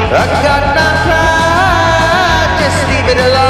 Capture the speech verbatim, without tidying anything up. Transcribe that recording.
I got no pride, just leave it alone.